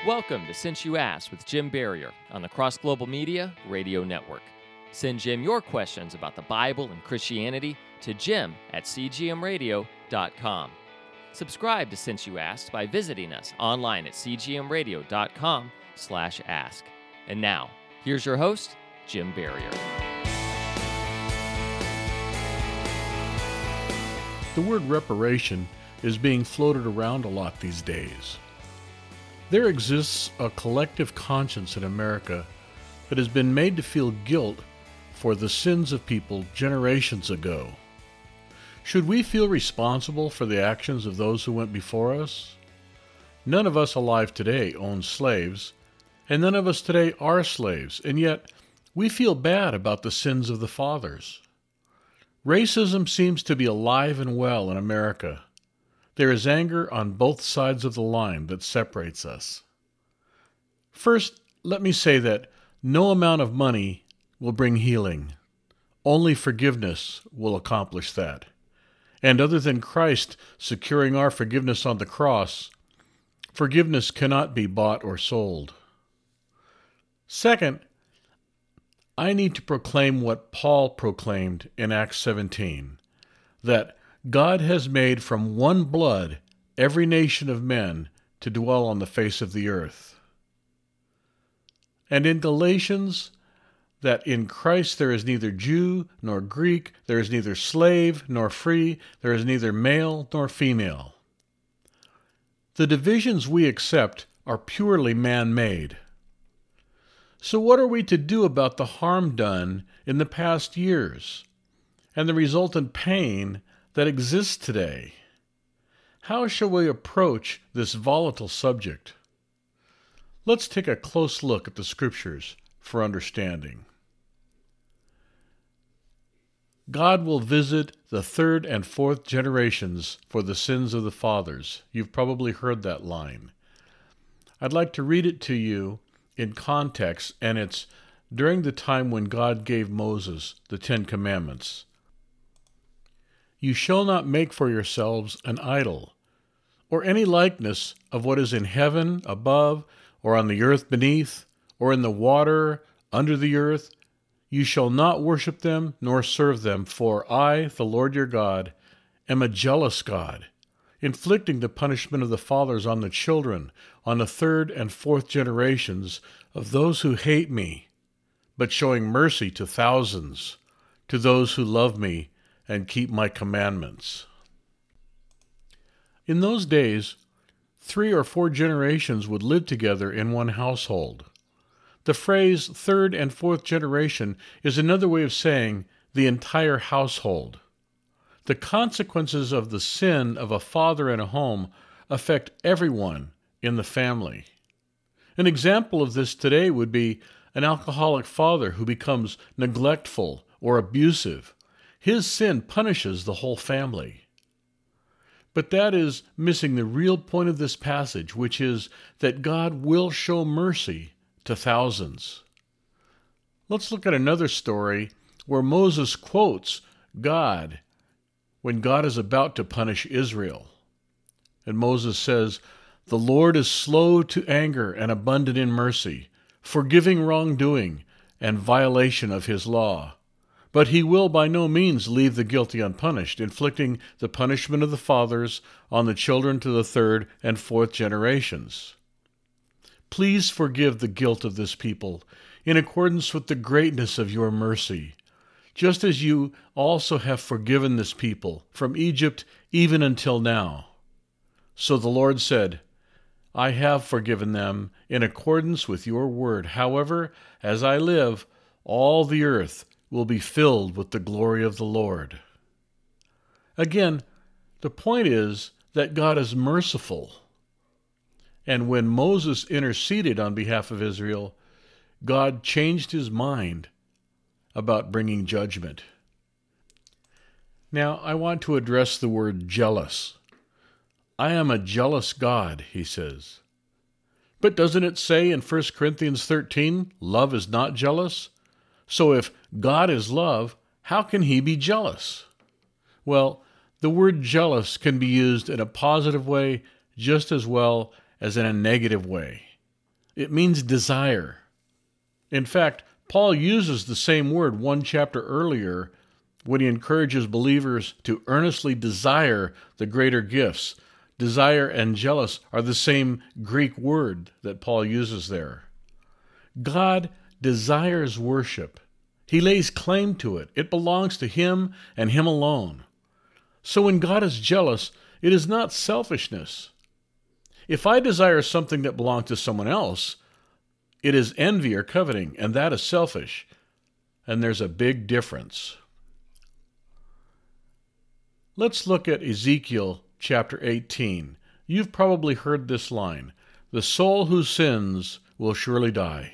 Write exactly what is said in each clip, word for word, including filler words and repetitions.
Welcome to Since You Asked with Jim Barrier on the Cross Global Media Radio Network. Send Jim your questions about the Bible and Christianity to jim at c g m radio dot com. Subscribe to Since You Asked by visiting us online at c g m radio dot com slash ask. And now, here's your host, Jim Barrier. The word reparation is being floated around a lot these days. There exists a collective conscience in America that has been made to feel guilt for the sins of people generations ago. Should we feel responsible for the actions of those who went before us? None of us alive today own slaves, and none of us today are slaves, and yet we feel bad about the sins of the fathers. Racism seems to be alive and well in America. There is anger on both sides of the line that separates us. First, let me say that no amount of money will bring healing. Only forgiveness will accomplish that. And other than Christ securing our forgiveness on the cross, forgiveness cannot be bought or sold. Second, I need to proclaim what Paul proclaimed in Acts seventeen, that God has made from one blood every nation of men to dwell on the face of the earth. And in Galatians, that in Christ there is neither Jew nor Greek, there is neither slave nor free, there is neither male nor female. The divisions we accept are purely man-made. So what are we to do about the harm done in the past years and the resultant pain that exists today? How shall we approach this volatile subject? Let's take a close look at the Scriptures for understanding. God will visit the third and fourth generations for the sins of the fathers. You've probably heard that line. I'd like to read it to you in context, and it's during the time when God gave Moses the Ten Commandments. You shall not make for yourselves an idol, or any likeness of what is in heaven above, or on the earth beneath, or in the water under the earth. You shall not worship them, nor serve them, for I, the Lord your God, am a jealous God, inflicting the punishment of the fathers on the children, on the third and fourth generations of those who hate me, but showing mercy to thousands, to those who love me and keep my commandments. In those days, three or four generations would live together in one household. The phrase third and fourth generation is another way of saying the entire household. The consequences of the sin of a father in a home affect everyone in the family. An example of this today would be an alcoholic father who becomes neglectful or abusive. His sin punishes the whole family. But that is missing the real point of this passage, which is that God will show mercy to thousands. Let's look at another story where Moses quotes God when God is about to punish Israel. And Moses says, "The Lord is slow to anger and abundant in mercy, forgiving wrongdoing and violation of his law. But he will by no means leave the guilty unpunished, inflicting the punishment of the fathers on the children to the third and fourth generations. Please forgive the guilt of this people in accordance with the greatness of your mercy, just as you also have forgiven this people from Egypt even until now." So the Lord said, "I have forgiven them in accordance with your word. However, as I live, all the earth will be filled with the glory of the Lord." Again, the point is that God is merciful. And when Moses interceded on behalf of Israel, God changed his mind about bringing judgment. Now, I want to address the word jealous. I am a jealous God, he says. But doesn't it say in First Corinthians thirteen, love is not jealous? So if God is love, how can he be jealous? Well, the word jealous can be used in a positive way just as well as in a negative way. It means desire. In fact, Paul uses the same word one chapter earlier when he encourages believers to earnestly desire the greater gifts. Desire and jealous are the same Greek word that Paul uses there. God desires worship. He lays claim to it. It belongs to him and him alone. So when God is jealous, it is not selfishness. If I desire something that belongs to someone else, it is envy or coveting, and that is selfish. And there's a big difference. Let's look at Ezekiel chapter eighteen. You've probably heard this line, "The soul who sins will surely die."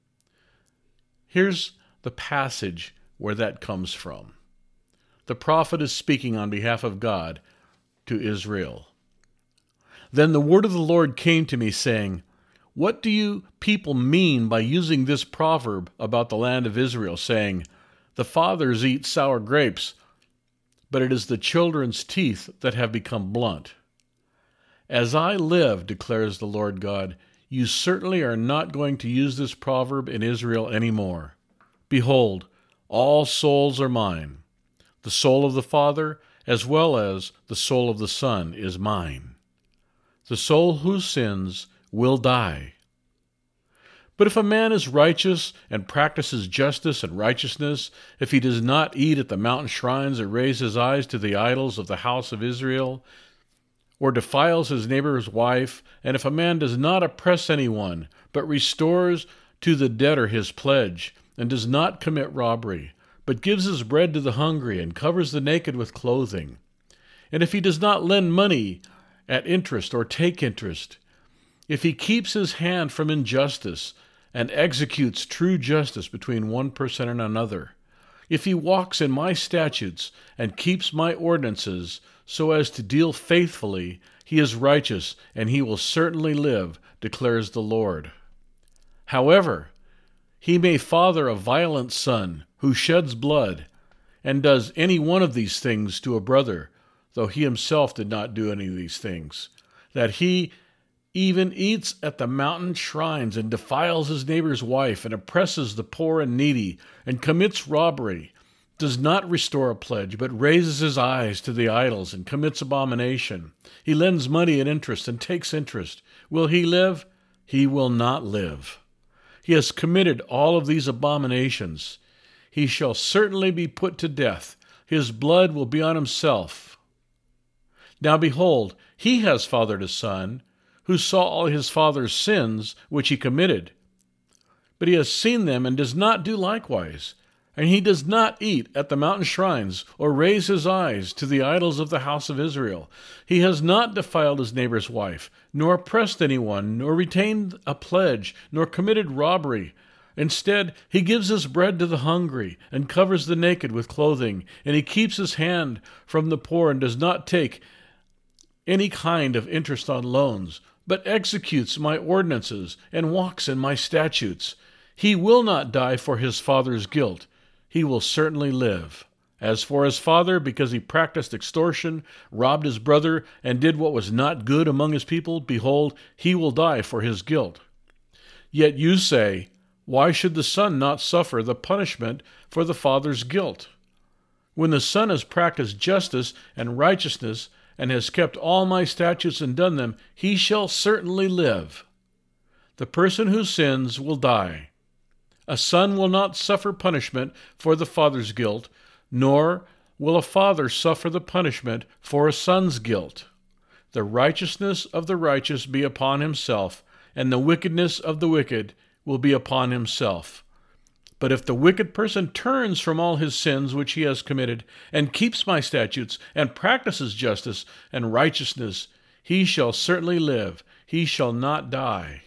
Here's the passage where that comes from. The prophet is speaking on behalf of God to Israel. "Then the word of the Lord came to me, saying, What do you people mean by using this proverb about the land of Israel, saying, The fathers eat sour grapes, but it is the children's teeth that have become blunt? As I live, declares the Lord God, you certainly are not going to use this proverb in Israel any more. Behold, all souls are mine. The soul of the Father, as well as the soul of the Son, is mine. The soul who sins will die. But if a man is righteous and practices justice and righteousness, if he does not eat at the mountain shrines or raise his eyes to the idols of the house of Israel, or defiles his neighbor's wife, and if a man does not oppress anyone, but restores to the debtor his pledge, and does not commit robbery, but gives his bread to the hungry, and covers the naked with clothing, and if he does not lend money at interest or take interest, if he keeps his hand from injustice and executes true justice between one person and another, if he walks in my statutes and keeps my ordinances so as to deal faithfully, he is righteous, and he will certainly live, declares the Lord. However, he may father a violent son who sheds blood and does any one of these things to a brother, though he himself did not do any of these things, that he even eats at the mountain shrines and defiles his neighbor's wife and oppresses the poor and needy and commits robbery, does not restore a pledge, but raises his eyes to the idols and commits abomination. He lends money at interest and takes interest. Will he live? He will not live. He has committed all of these abominations. He shall certainly be put to death. His blood will be on himself. Now behold, he has fathered a son, who saw all his father's sins which he committed. But he has seen them and does not do likewise. And he does not eat at the mountain shrines or raise his eyes to the idols of the house of Israel. He has not defiled his neighbor's wife, nor oppressed anyone, nor retained a pledge, nor committed robbery. Instead, he gives his bread to the hungry and covers the naked with clothing, and he keeps his hand from the poor and does not take any kind of interest on loans, but executes my ordinances and walks in my statutes. He will not die for his father's guilt. He will certainly live. As for his father, because he practiced extortion, robbed his brother, and did what was not good among his people, behold, he will die for his guilt. Yet you say, why should the son not suffer the punishment for the father's guilt? When the son has practiced justice and righteousness, and has kept all my statutes and done them, he shall certainly live. The person who sins will die. A son will not suffer punishment for the father's guilt, nor will a father suffer the punishment for a son's guilt. The righteousness of the righteous be upon himself, and the wickedness of the wicked will be upon himself. But if the wicked person turns from all his sins which he has committed, and keeps my statutes, and practices justice and righteousness, he shall certainly live, he shall not die.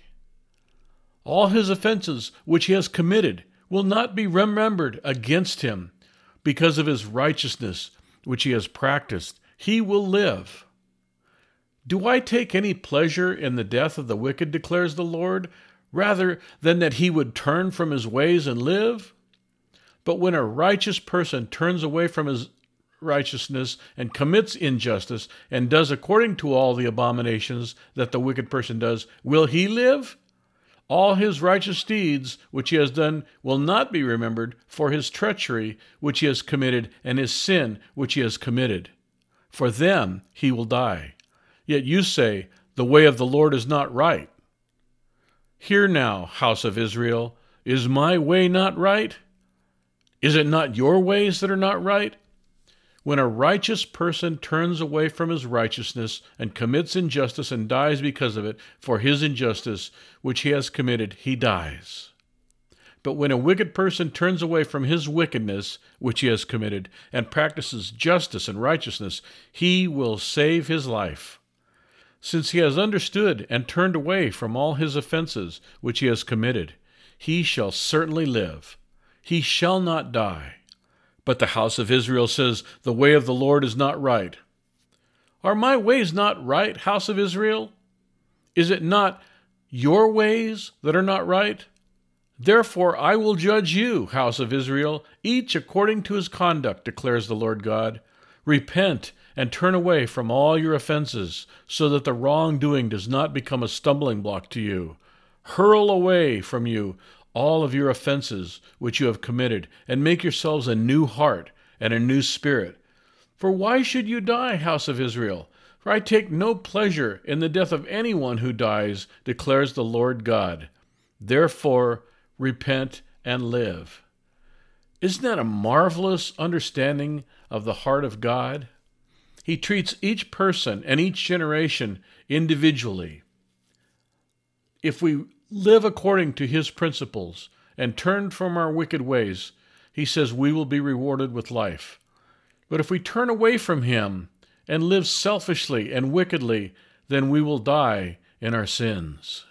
All his offenses which he has committed will not be remembered against him. Because of his righteousness which he has practiced, he will live. Do I take any pleasure in the death of the wicked, declares the Lord, rather than that he would turn from his ways and live? But when a righteous person turns away from his righteousness and commits injustice and does according to all the abominations that the wicked person does, will he live? All his righteous deeds which he has done will not be remembered, for his treachery which he has committed and his sin which he has committed. For them he will die. Yet you say, the way of the Lord is not right. Hear now, house of Israel, is my way not right? Is it not your ways that are not right? When a righteous person turns away from his righteousness and commits injustice and dies because of it, for his injustice which he has committed, he dies. But when a wicked person turns away from his wickedness which he has committed and practices justice and righteousness, he will save his life. Since he has understood and turned away from all his offenses which he has committed, he shall certainly live. He shall not die. But the house of Israel says, the way of the Lord is not right. Are my ways not right, house of Israel? Is it not your ways that are not right? Therefore I will judge you, house of Israel, each according to his conduct, declares the Lord God. Repent and turn away from all your offenses, so that the wrongdoing does not become a stumbling block to you. Hurl away from you all of your offenses which you have committed, and make yourselves a new heart and a new spirit. For why should you die, house of Israel? For I take no pleasure in the death of anyone who dies, declares the Lord God. Therefore, repent and live. Isn't that a marvelous understanding of the heart of God? He treats each person and each generation individually. If we live according to his principles and turn from our wicked ways, he says we will be rewarded with life. But if we turn away from him and live selfishly and wickedly, then we will die in our sins.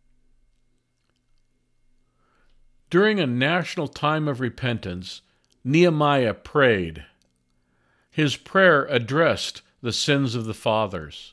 During a national time of repentance, Nehemiah prayed. His prayer addressed the sins of the fathers.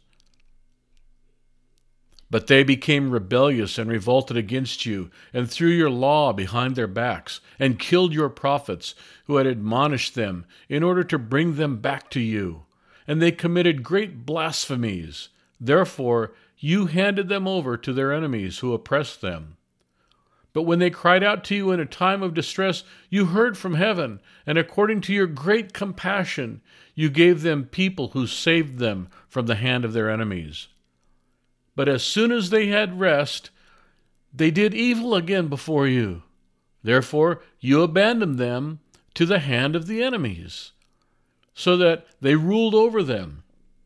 But they became rebellious and revolted against you, and threw your law behind their backs, and killed your prophets who had admonished them, in order to bring them back to you. And they committed great blasphemies. Therefore you handed them over to their enemies who oppressed them. But when they cried out to you in a time of distress, you heard from heaven, and according to your great compassion, you gave them people who saved them from the hand of their enemies. But as soon as they had rest, they did evil again before you. Therefore you abandoned them to the hand of the enemies, so that they ruled over them.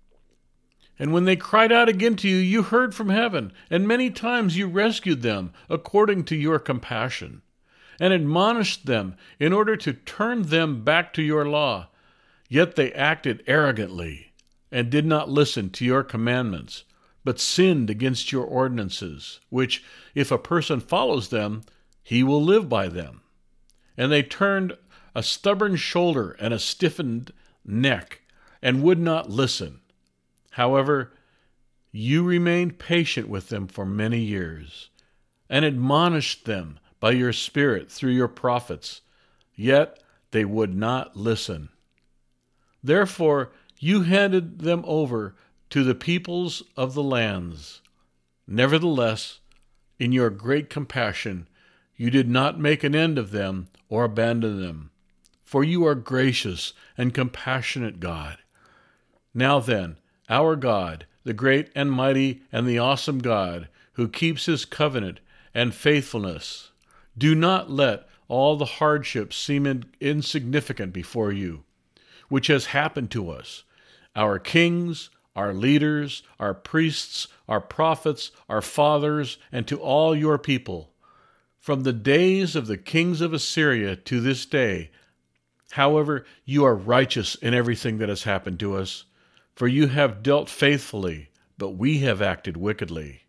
And when they cried out again to you, you heard from heaven, and many times you rescued them according to your compassion, and admonished them in order to turn them back to your law. Yet they acted arrogantly, and did not listen to your commandments, but sinned against your ordinances, which, if a person follows them, he will live by them. And they turned a stubborn shoulder and a stiffened neck, and would not listen. However, you remained patient with them for many years, and admonished them by your Spirit through your prophets, yet they would not listen. Therefore you handed them over to the peoples of the lands. Nevertheless, in your great compassion, you did not make an end of them or abandon them, for you are gracious and compassionate God. Now then, our God, the great and mighty and the awesome God, who keeps his covenant and faithfulness, do not let all the hardships seem in- insignificant before you, which has happened to us, our kings, our leaders, our priests, our prophets, our fathers, and to all your people, from the days of the kings of Assyria to this day. However, you are righteous in everything that has happened to us, for you have dealt faithfully, but we have acted wickedly.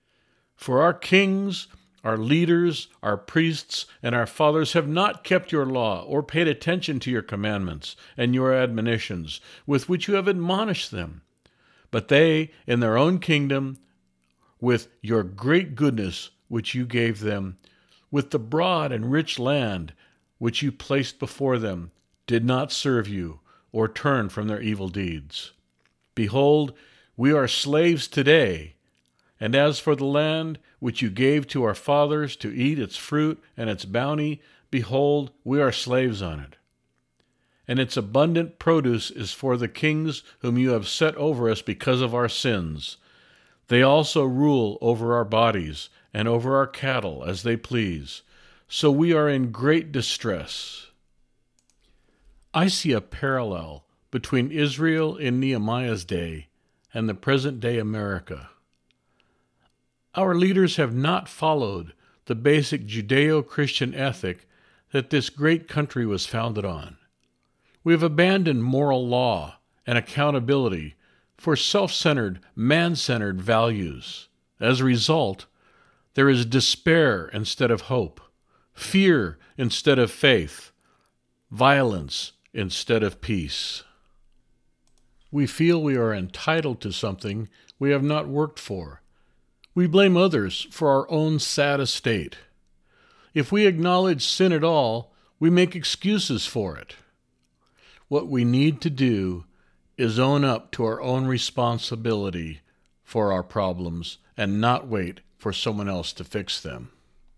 For our kings, our leaders, our priests, and our fathers have not kept your law or paid attention to your commandments and your admonitions with which you have admonished them. But they, in their own kingdom, with your great goodness which you gave them, with the broad and rich land which you placed before them, did not serve you or turn from their evil deeds. Behold, we are slaves today, And as for the land which you gave to our fathers to eat its fruit and its bounty, behold, we are slaves on it. And its abundant produce is for the kings whom you have set over us because of our sins. They also rule over our bodies and over our cattle as they please. So we are in great distress. I see a parallel between Israel in Nehemiah's day and the present-day America. Our leaders have not followed the basic Judeo-Christian ethic that this great country was founded on. We have abandoned moral law and accountability for self-centered, man-centered values. As a result, there is despair instead of hope, fear instead of faith, violence instead of peace. We feel we are entitled to something we have not worked for. We blame others for our own sad estate. If we acknowledge sin at all, we make excuses for it. What we need to do is own up to our own responsibility for our problems and not wait for someone else to fix them.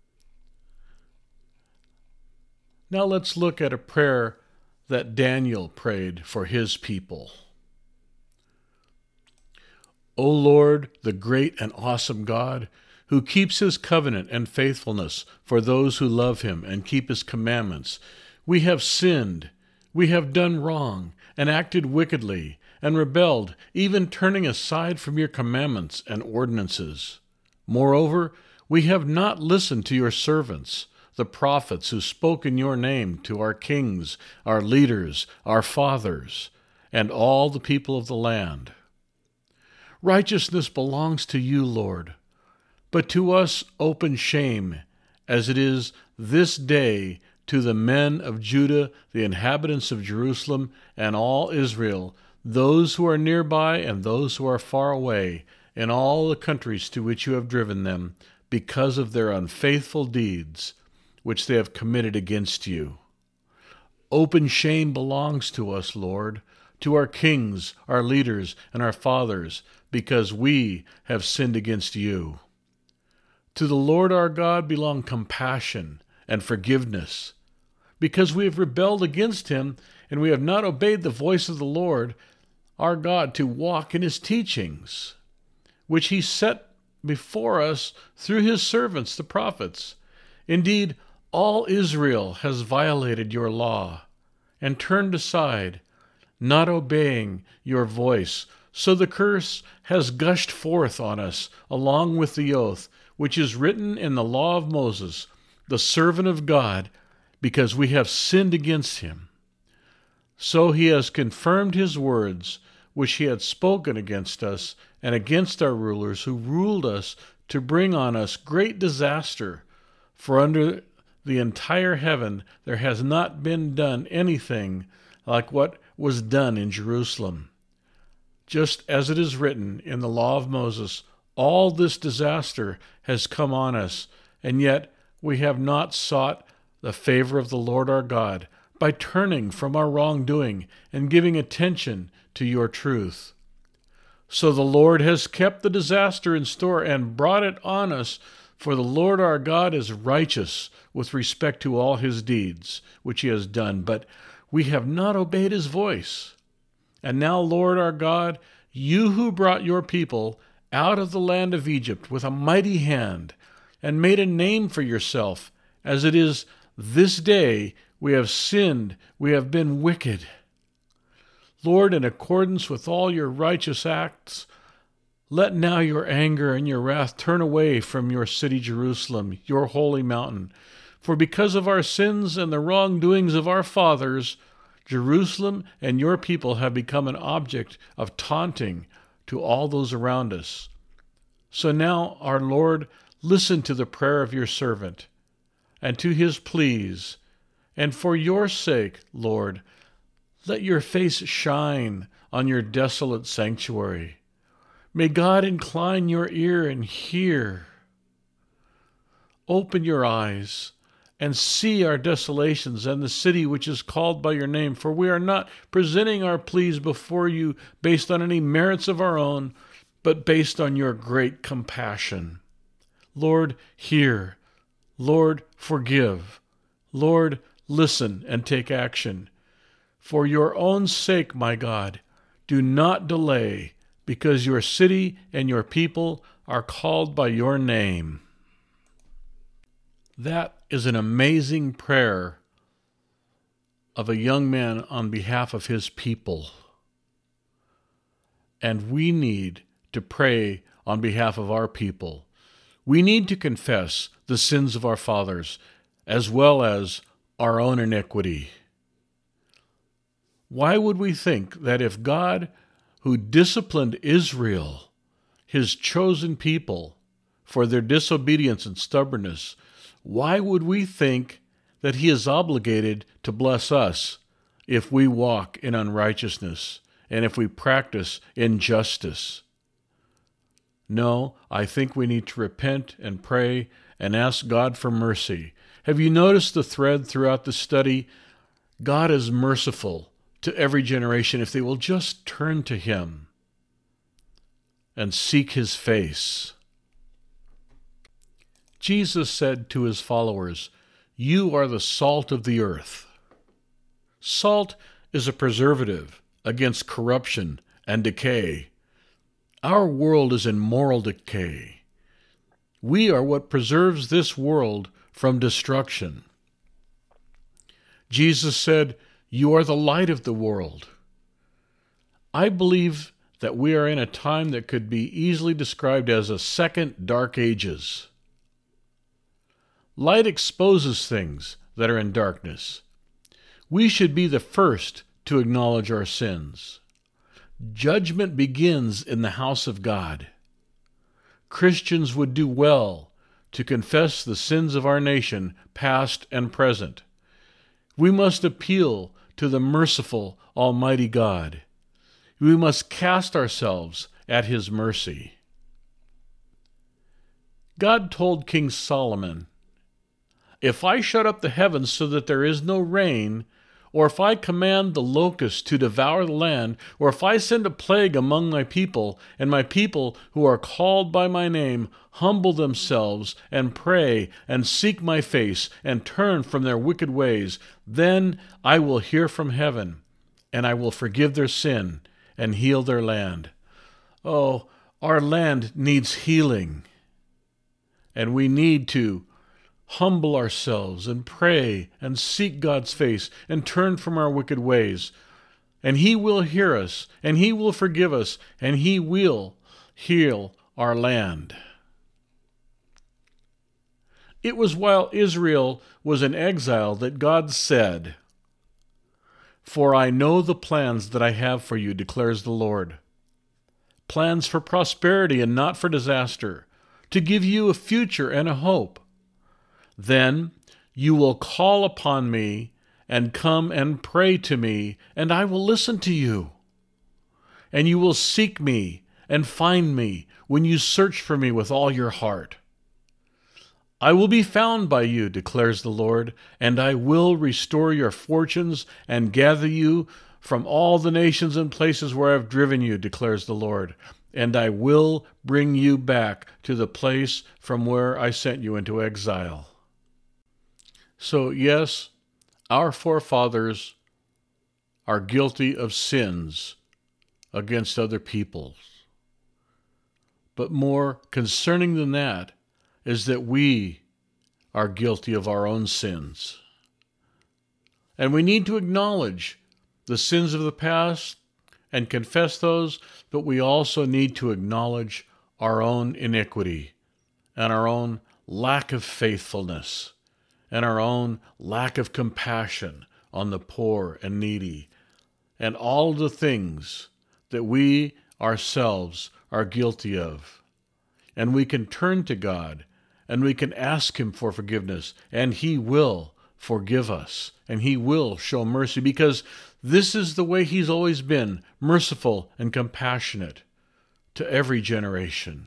Now let's look at a prayer that Daniel prayed for his people. O Lord, the great and awesome God, who keeps his covenant and faithfulness for those who love him and keep his commandments, we have sinned, we have done wrong, and acted wickedly, and rebelled, even turning aside from your commandments and ordinances. Moreover, we have not listened to your servants, the prophets who spoke in your name to our kings, our leaders, our fathers, and all the people of the land. Righteousness belongs to you, Lord, but to us open shame, as it is this day to the men of Judah, the inhabitants of Jerusalem, and all Israel, those who are nearby and those who are far away, in all the countries to which you have driven them, because of their unfaithful deeds, which they have committed against you. Open shame belongs to us, Lord, to our kings, our leaders, and our fathers, because we have sinned against you. To the Lord our God belong compassion and forgiveness. Because we have rebelled against him, and we have not obeyed the voice of the Lord our God to walk in his teachings, which he set before us through his servants, the prophets. Indeed, all Israel has violated your law and turned aside, not obeying your voice. So the curse has gushed forth on us, along with the oath, which is written in the law of Moses, the servant of God, because we have sinned against him. So he has confirmed his words, which he had spoken against us and against our rulers who ruled us, to bring on us great disaster. For under the entire heaven there has not been done anything like what was done in Jerusalem. Just as it is written in the law of Moses, all this disaster has come on us, and yet we have not sought the favor of the Lord our God by turning from our wrongdoing and giving attention to your truth. So the Lord has kept the disaster in store and brought it on us, for the Lord our God is righteous with respect to all his deeds, which he has done, but we have not obeyed his voice. And now, Lord our God, you who brought your people out of the land of Egypt with a mighty hand and made a name for yourself, as it is this day, we have sinned, we have been wicked. Lord, in accordance with all your righteous acts, let now your anger and your wrath turn away from your city Jerusalem, your holy mountain. For because of our sins and the wrongdoings of our fathers, Jerusalem and your people have become an object of taunting to all those around us. So now, our Lord, listen to the prayer of your servant and to his pleas, and for your sake, Lord, let your face shine on your desolate sanctuary. May God incline your ear and hear. Open your eyes and see our desolations and the city which is called by your name, for we are not presenting our pleas before you based on any merits of our own, but based on your great compassion. Lord, hear. Lord, forgive. Lord, listen and take action. For your own sake, my God, do not delay, because your city and your people are called by your name. That is an amazing prayer of a young man on behalf of his people. And we need to pray on behalf of our people. We need to confess the sins of our fathers as well as our own iniquity. Why would we think that if God, who disciplined Israel, his chosen people, for their disobedience and stubbornness, why would we think that he is obligated to bless us if we walk in unrighteousness and if we practice injustice? No, I think we need to repent and pray and ask God for mercy. Have you noticed the thread throughout the study? God is merciful to every generation if they will just turn to him and seek his face. Jesus said to his followers, "You are the salt of the earth." Salt is a preservative against corruption and decay. Our world is in moral decay. We are what preserves this world from destruction. Jesus said, "You are the light of the world." I believe that we are in a time that could be easily described as a second dark ages. Light exposes things that are in darkness. We should be the first to acknowledge our sins. Judgment begins in the house of God. Christians would do well to confess the sins of our nation, past and present. We must appeal to the merciful Almighty God. We must cast ourselves at his mercy. God told King Solomon, "If I shut up the heavens so that there is no rain, or if I command the locusts to devour the land, or if I send a plague among my people, and my people who are called by my name humble themselves and pray and seek my face and turn from their wicked ways, then I will hear from heaven, and I will forgive their sin and heal their land." Oh, our land needs healing, and we need to humble ourselves and pray and seek God's face and turn from our wicked ways. And he will hear us, and he will forgive us, and he will heal our land. It was while Israel was in exile that God said, "For I know the plans that I have for you, declares the Lord. Plans for prosperity and not for disaster, to give you a future and a hope. Then you will call upon me and come and pray to me, and I will listen to you. And you will seek me and find me when you search for me with all your heart. I will be found by you, declares the Lord, and I will restore your fortunes and gather you from all the nations and places where I have driven you, declares the Lord, and I will bring you back to the place from where I sent you into exile." So, yes, our forefathers are guilty of sins against other peoples. But more concerning than that is that we are guilty of our own sins. And we need to acknowledge the sins of the past and confess those, but we also need to acknowledge our own iniquity and our own lack of faithfulness and our own lack of compassion on the poor and needy, and all the things that we ourselves are guilty of. And we can turn to God, and we can ask him for forgiveness, and he will forgive us, and he will show mercy, because this is the way he's always been, merciful and compassionate to every generation.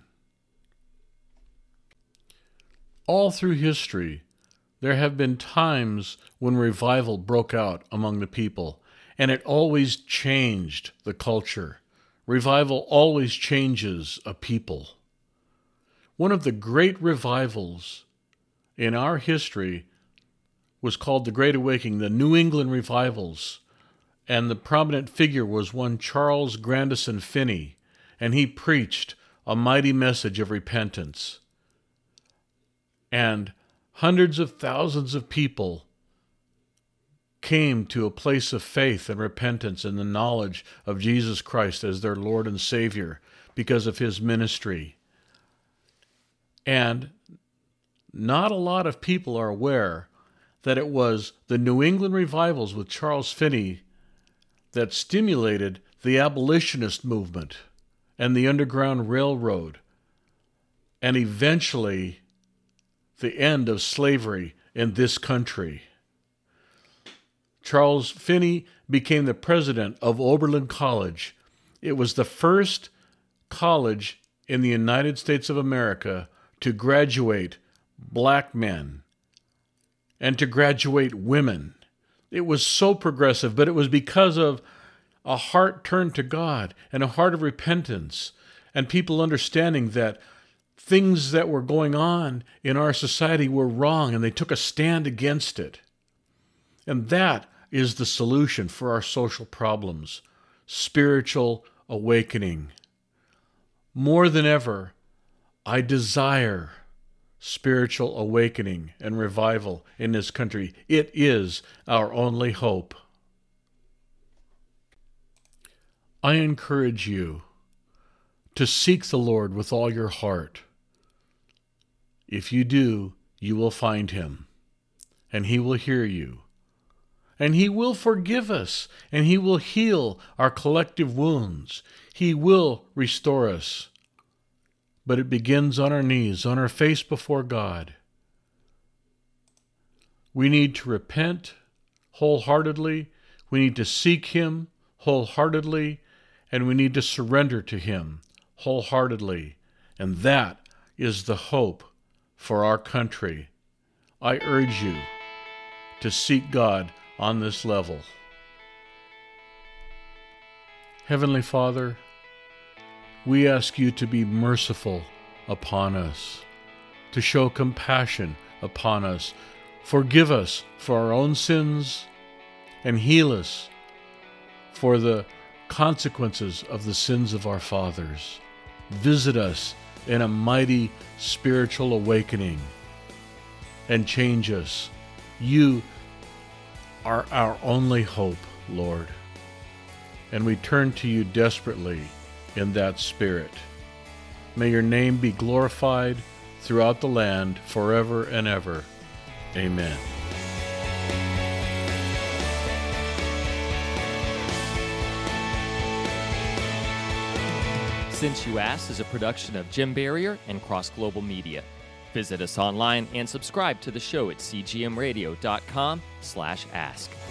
All through history, there have been times when revival broke out among the people, and it always changed the culture. Revival always changes a people. One of the great revivals in our history was called the Great Awakening, the New England Revivals, and the prominent figure was one Charles Grandison Finney, and he preached a mighty message of repentance. And hundreds of thousands of people came to a place of faith and repentance and the knowledge of Jesus Christ as their Lord and Savior because of his ministry. And not a lot of people are aware that it was the New England revivals with Charles Finney that stimulated the abolitionist movement and the Underground Railroad, and eventually the end of slavery in this country. Charles Finney became the president of Oberlin College. It was the first college in the United States of America to graduate black men and to graduate women. It was so progressive, but it was because of a heart turned to God and a heart of repentance and people understanding that things that were going on in our society were wrong and they took a stand against it. And that is the solution for our social problems, spiritual awakening. More than ever, I desire spiritual awakening and revival in this country. It is our only hope. I encourage you to seek the Lord with all your heart. If you do, you will find him, and he will hear you, and he will forgive us, and he will heal our collective wounds. He will restore us. But it begins on our knees, on our face before God. We need to repent wholeheartedly. We need to seek him wholeheartedly. And we need to surrender to him wholeheartedly. And that is the hope for our country. I urge you to seek God on this level. Heavenly Father, we ask you to be merciful upon us, to show compassion upon us. Forgive us for our own sins and heal us for the consequences of the sins of our fathers. Visit us in a mighty spiritual awakening and change us. You are our only hope, Lord, and we turn to you desperately in that spirit. May your name be glorified throughout the land forever and ever. Amen. Since You Asked is a production of Jim Barrier and Cross Global Media. Visit us online and subscribe to the show at c g m radio dot com slash ask.